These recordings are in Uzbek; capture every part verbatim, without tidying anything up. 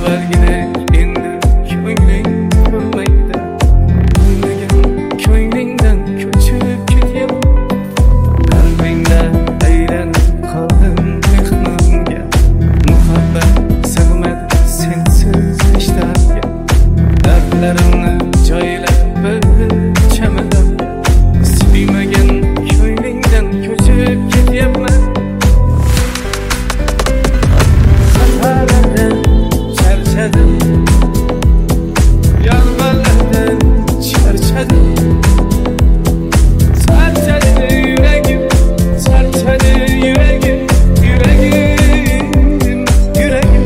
avvalgidek endi ko'ngling ko'rmaydi. Bilmagan ko'nglingdan ko'chib ketyapman. Qalbingda aylanib qoldim mehmonga. Muhabbat sig'madi sensiz ishlarga. Dardlarimni joylab bir chamadonga. Suymagan ko'nglingdan ko'chib ketyapman. Safarlardan charchadim, yolg'onlardan charchadim. Charchadi yuragim, charchadi yuragim, yuragim, yuragim.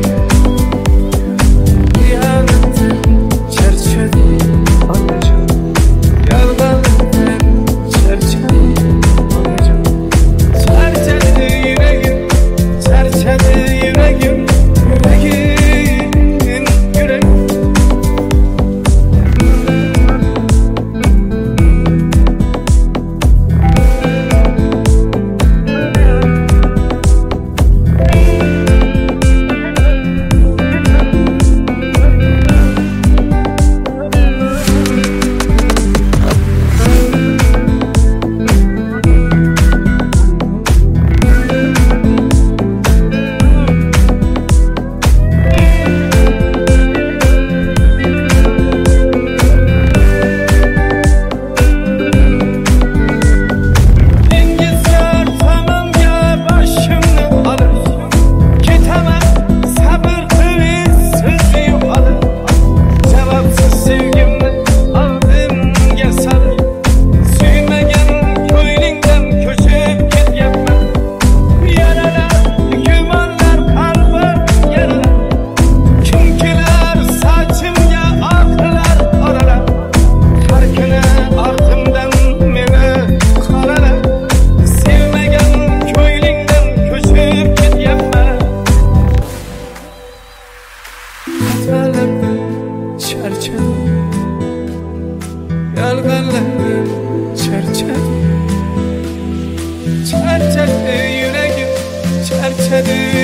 Xiyonatdan charchadim, onajon. Yolg'onlardan charchadim, onajon. Charchadi yuragim, charchadi yuragim, yuragim, yuragim. Dengizlar tomonga boshimni olib ketaman, sabr qilib so'zi yo'qolib. Javobsiz sevgimni oldimga solib, suymagan ko'nglingdan ko'chib ketyapman. Yaralar, gumonlar, qalbim yaralar. Kim kelar sochimga oqlar oralab. Har kuni ortimdan meni qoralar. Sevmagan ko'nglingdan ko'chib ketyapman. Xatolardan charchadim, yolg'onlardan charchadim. Charchadi yuragim, charchadi